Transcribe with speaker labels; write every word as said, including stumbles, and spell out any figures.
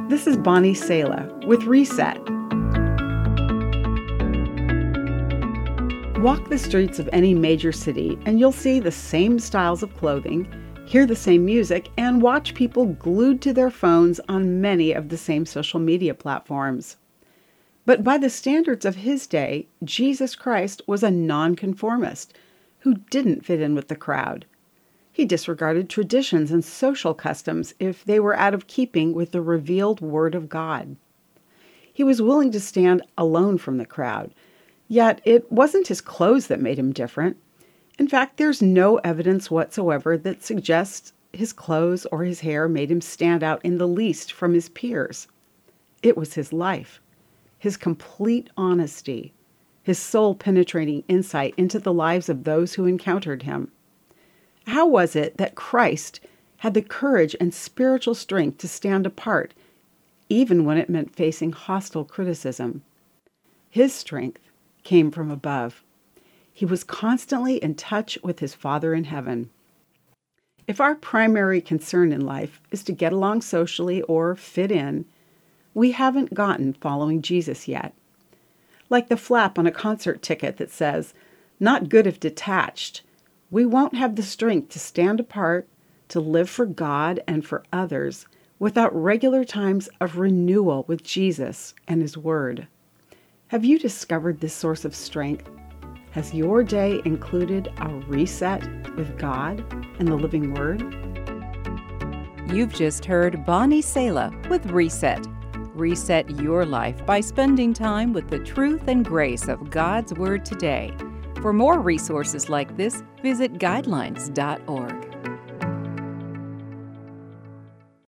Speaker 1: This is Bonnie Sala with Reset. Walk the streets of any major city and you'll see the same styles of clothing, hear the same music, and watch people glued to their phones on many of the same social media platforms. But by the standards of his day, Jesus Christ was a nonconformist who didn't fit in with the crowd. He disregarded traditions and social customs if they were out of keeping with the revealed Word of God. He was willing to stand alone from the crowd, yet it wasn't his clothes that made him different. In fact, there's no evidence whatsoever that suggests his clothes or his hair made him stand out in the least from his peers. It was his life, his complete honesty, his soul-penetrating insight into the lives of those who encountered him. How was it that Christ had the courage and spiritual strength to stand apart, even when it meant facing hostile criticism? His strength came from above. He was constantly in touch with his Father in heaven. If our primary concern in life is to get along socially or fit in, we haven't gotten following Jesus yet. Like the flap on a concert ticket that says, "Not good if detached," we won't have the strength to stand apart, to live for God and for others without regular times of renewal with Jesus and His Word. Have you discovered this source of strength? Has your day included a reset with God and the living Word?
Speaker 2: You've just heard Bonnie Sala with Reset. Reset your life by spending time with the truth and grace of God's Word today. For more resources like this, visit guidelines dot org.